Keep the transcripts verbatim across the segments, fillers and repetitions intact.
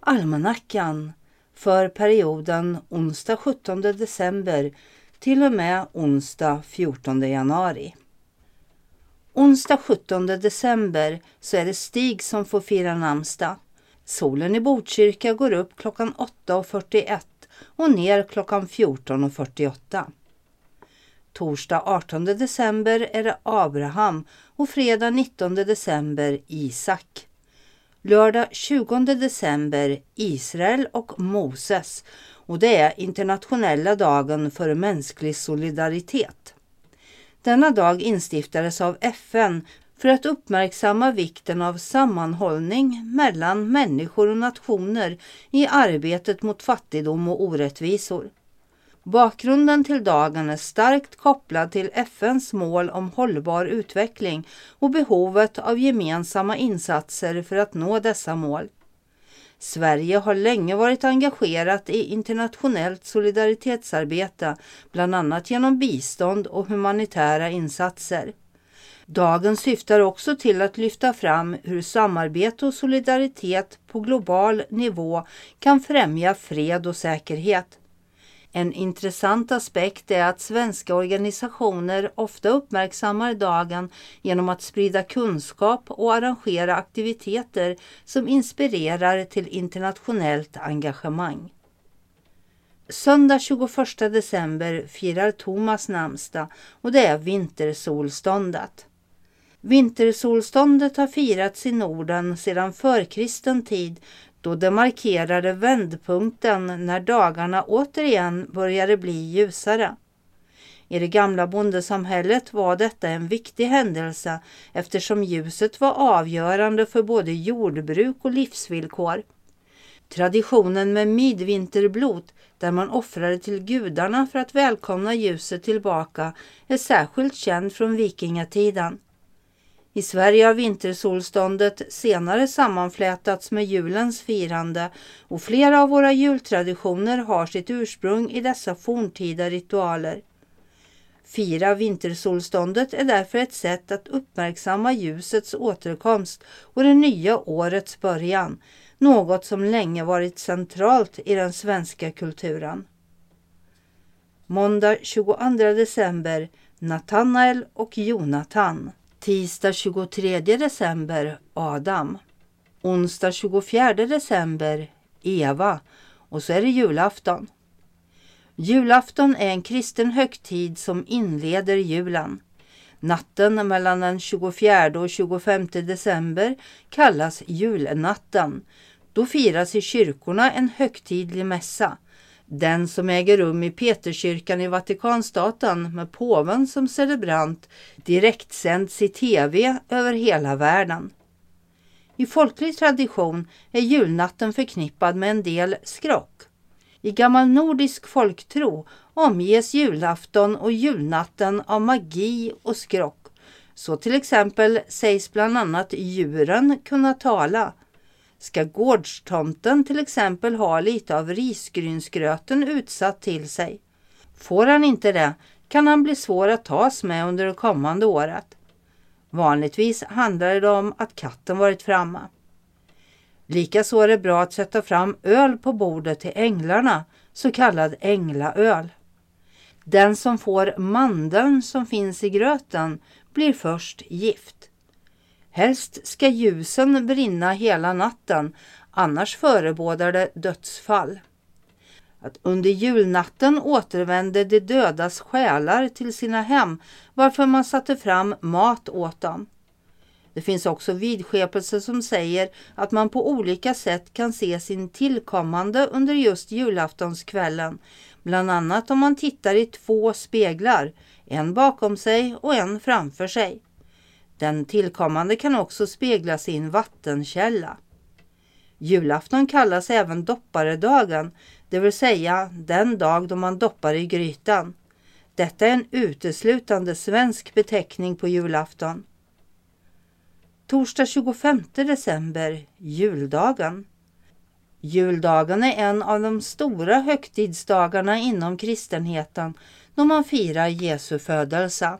almanackan för perioden onsdag sjuttonde december till och med onsdag fjortonde januari. Onsdag sjuttonde december så är det Stig som får fira namnsdag. Solen i Botkyrka går upp klockan åtta fyrtioett och ner klockan fjorton fyrtioåtta. Torsdag artonde december är det Abraham och fredag nittonde december Isak. Lördag tjugonde december Israel och Moses, och det är internationella dagen för mänsklig solidaritet. Denna dag instiftades av F N för att uppmärksamma vikten av sammanhållning mellan människor och nationer i arbetet mot fattigdom och orättvisor. Bakgrunden till dagen är starkt kopplad till F N:s mål om hållbar utveckling och behovet av gemensamma insatser för att nå dessa mål. Sverige har länge varit engagerat i internationellt solidaritetsarbete, bland annat genom bistånd och humanitära insatser. Dagen syftar också till att lyfta fram hur samarbete och solidaritet på global nivå kan främja fred och säkerhet. En intressant aspekt är att svenska organisationer ofta uppmärksammar dagen genom att sprida kunskap och arrangera aktiviteter som inspirerar till internationellt engagemang. Söndag tjugoförsta december firar Thomas namnsdag och det är vintersolståndet. Vintersolståndet har firats i Norden sedan förkristen tid, då det markerade vändpunkten när dagarna återigen började bli ljusare. I det gamla bondesamhället var detta en viktig händelse eftersom ljuset var avgörande för både jordbruk och livsvillkor. Traditionen med midvinterblot, där man offrade till gudarna för att välkomna ljuset tillbaka, är särskilt känd från vikingatiden. I Sverige har vintersolståndet senare sammanflätats med julens firande, och flera av våra jultraditioner har sitt ursprung i dessa forntida ritualer. Fira vintersolståndet är därför ett sätt att uppmärksamma ljusets återkomst och det nya årets början, något som länge varit centralt i den svenska kulturen. Måndag tjugoandra december, Natanael och Jonatan. Tisdag tjugotredje december, Adam. Onsdag tjugofjärde december, Eva. Och så är det julafton. Julafton är en kristen högtid som inleder julen. Natten mellan den tjugofjärde och tjugofemte december kallas julnatten. Då firas i kyrkorna en högtidlig mässa. Den som äger rum i Peterskyrkan i Vatikanstaten med påven som celebrant direktsänds i tv över hela världen. I folklig tradition är julnatten förknippad med en del skrock. I gammal nordisk folktro omges julafton och julnatten av magi och skrock. Så till exempel sägs bland annat djuren kunna tala. Ska gårdstomten till exempel ha lite av risgrynsgröten utsatt till sig? Får han inte det kan han bli svår att tas med under det kommande året. Vanligtvis handlar det om att katten varit framme. Likaså är det bra att sätta fram öl på bordet till änglarna, så kallad änglaöl. Den som får mandeln som finns i gröten blir först gift. Helst ska ljusen brinna hela natten, annars förebådar det dödsfall. Att under julnatten återvände de dödas själar till sina hem, varför man satte fram mat åt dem. Det finns också vidskepelser som säger att man på olika sätt kan se sin tillkommande under just julaftonskvällen, bland annat om man tittar i två speglar, en bakom sig och en framför sig. Den tillkommande kan också speglas i en vattenkälla. Julafton kallas även dopparedagen, det vill säga den dag då man doppar i grytan. Detta är en uteslutande svensk beteckning på julafton. Torsdag tjugofemte december, juldagen. Juldagen är en av de stora högtidsdagarna inom kristenheten då man firar Jesu födelse.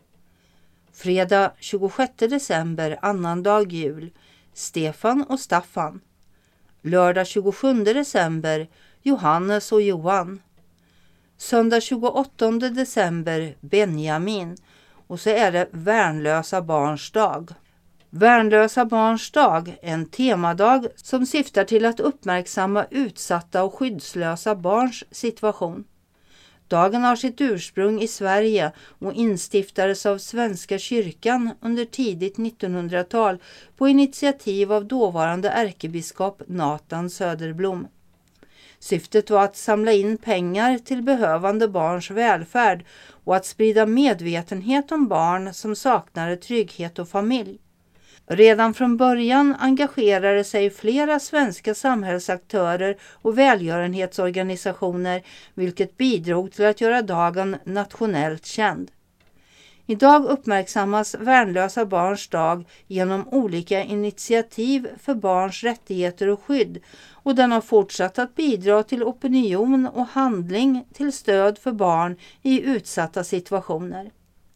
Fredag tjugosjätte december, annandag jul, Stefan och Staffan. Lördag tjugosjunde december Johannes och Johan. Söndag tjugoåttonde december Benjamin. Och så är det Värnlösa barns dag. Värnlösa barns dag är en temadag som syftar till att uppmärksamma utsatta och skyddslösa barns situation. Dagen har sitt ursprung i Sverige och instiftades av Svenska kyrkan under tidigt nittonhundratal på initiativ av dåvarande ärkebiskop Nathan Söderblom. Syftet var att samla in pengar till behövande barns välfärd och att sprida medvetenhet om barn som saknade trygghet och familj. Redan från början engagerade sig flera svenska samhällsaktörer och välgörenhetsorganisationer, vilket bidrog till att göra dagen nationellt känd. Idag uppmärksammas Värnlösa barns dag genom olika initiativ för barns rättigheter och skydd, och den har fortsatt att bidra till opinion och handling till stöd för barn i utsatta situationer.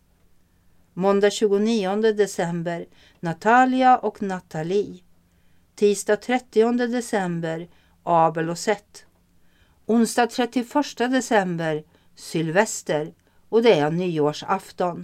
Måndag tjugonionde december Natalia och Nathalie. Tisdag trettionde december Abel och Seth. Onsdag trettioförsta december Sylvester, och det är nyårsafton.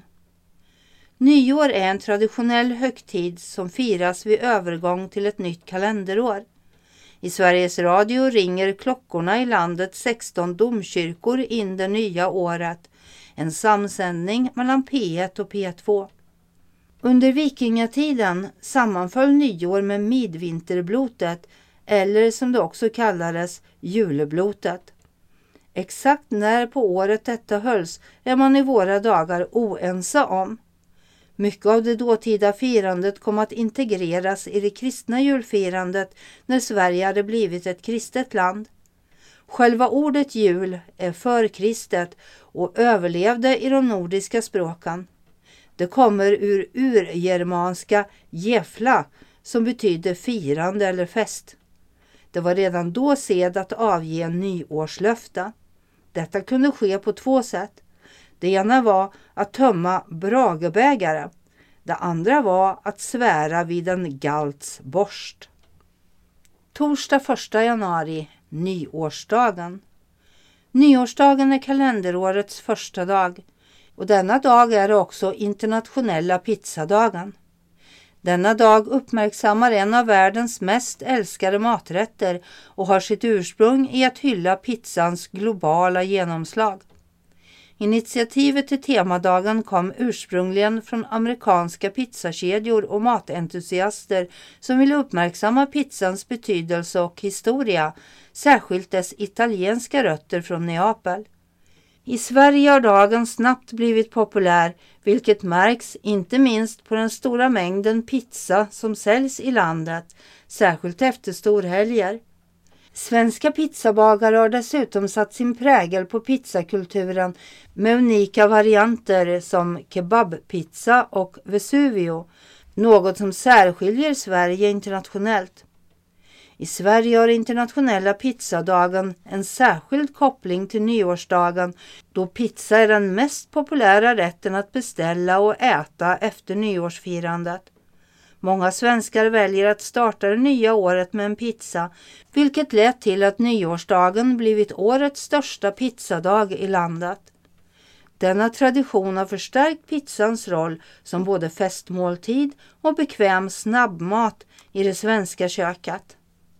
Nyår är en traditionell högtid som firas vid övergång till ett nytt kalenderår. I Sveriges Radio ringer klockorna i landets sexton domkyrkor in det nya året. En samsändning mellan P ett och P två. Under vikingatiden sammanföll nyår med midvinterblotet, eller som det också kallades juleblotet. Exakt när på året detta hölls är man i våra dagar oense om. Mycket av det dåtida firandet kom att integreras i det kristna julfirandet när Sverige hade blivit ett kristet land. Själva ordet jul är förkristet och överlevde i de nordiska språken. Det kommer ur urgermanska gefla, som betyder firande eller fest. Det var redan då sed att avge en nyårslöfte. Detta kunde ske på två sätt. Det ena var att tömma bragebägare. Det andra var att svära vid en galts borst. Torsdag första januari, nyårsdagen. Nyårsdagen är kalenderårets första dag, och denna dag är också internationella pizzadagen. Denna dag uppmärksammar en av världens mest älskade maträtter och har sitt ursprung i att hylla pizzans globala genomslag. Initiativet till temadagen kom ursprungligen från amerikanska pizzakedjor och matentusiaster som ville uppmärksamma pizzans betydelse och historia, särskilt dess italienska rötter från Neapel. I Sverige har dagen snabbt blivit populär, vilket märks inte minst på den stora mängden pizza som säljs i landet, särskilt efter storhelger. Svenska pizzabagare har dessutom satt sin prägel på pizzakulturen med unika varianter som kebabpizza och Vesuvio, något som särskiljer Sverige internationellt. I Sverige har internationella pizzadagen en särskild koppling till nyårsdagen, då pizza är den mest populära rätten att beställa och äta efter nyårsfirandet. Många svenskar väljer att starta det nya året med en pizza, vilket lett till att nyårsdagen blivit årets största pizzadag i landet. Denna tradition har förstärkt pizzans roll som både festmåltid och bekväm snabbmat i det svenska köket.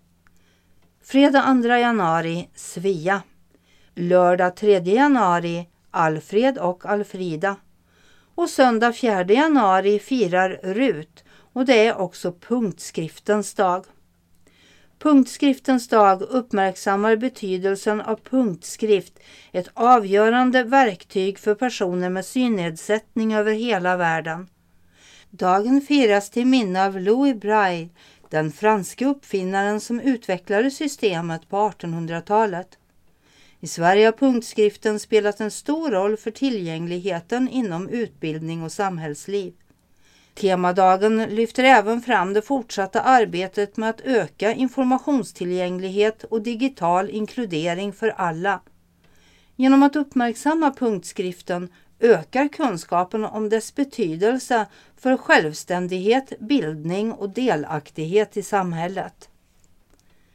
Fredag andra januari, Svea. Lördag tredje januari, Alfred och Alfrida. Och söndag fjärde januari firar Rut, och det är också punktskriftens dag. Punktskriftens dag uppmärksammar betydelsen av punktskrift, ett avgörande verktyg för personer med synnedsättning över hela världen. Dagen firas till minne av Louis Braille, den franska uppfinnaren som utvecklade systemet på artonhundratalet. I Sverige har punktskriften spelat en stor roll för tillgängligheten inom utbildning och samhällsliv. Temadagen lyfter även fram det fortsatta arbetet med att öka informationstillgänglighet och digital inkludering för alla. Genom att uppmärksamma punktskriften ökar kunskapen om dess betydelse för självständighet, bildning och delaktighet i samhället.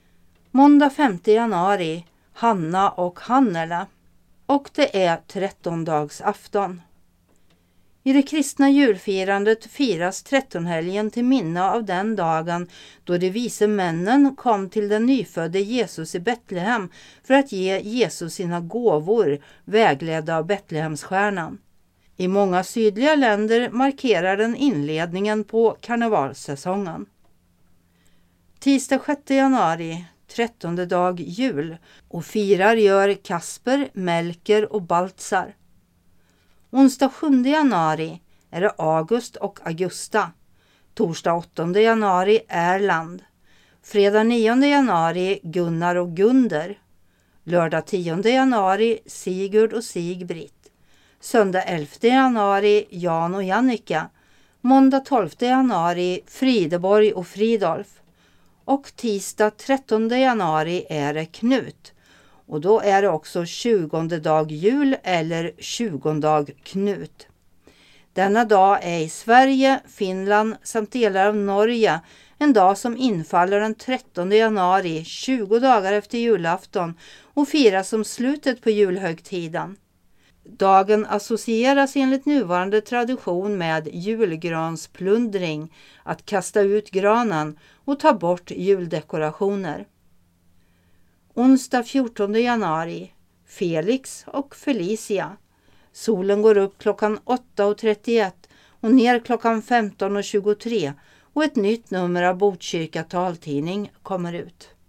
Måndag femte januari, Hanna och Hannela. Och det är trettondagsafton. I det kristna julfirandet firas trettonhelgen till minne av den dagen då de vise männen kom till den nyfödde Jesus i Betlehem för att ge Jesus sina gåvor, vägledda av Betlehemsstjärnan. I många sydliga länder markerar den inledningen på karnevalsäsongen. Tisdag sjätte januari, trettonde dag jul, och firar gör Kasper, Melker och Baltzar. Onsdag sjunde januari är det August och Augusta. Torsdag åttonde januari Erland. Fredag nionde januari Gunnar och Gunder. Lördag tionde januari Sigurd och Sigbritt. Söndag elfte januari Jan och Jannika. Måndag tolfte januari Frideborg och Fridolf. Och tisdag trettonde januari är det Knut. Och då är det också tjugonde dag jul eller tjugonde dag Knut. Denna dag är i Sverige, Finland samt delar av Norge en dag som infaller den trettonde januari, tjugo dagar efter julafton, och firas som slutet på julhögtiden. Dagen associeras enligt nuvarande tradition med julgransplundring, att kasta ut granen och ta bort juldekorationer. Onsdag fjortonde januari, Felix och Felicia. Solen går upp klockan åtta och trettioett och ner klockan femton och tjugotre och ett nytt nummer av Botkyrka taltidning kommer ut.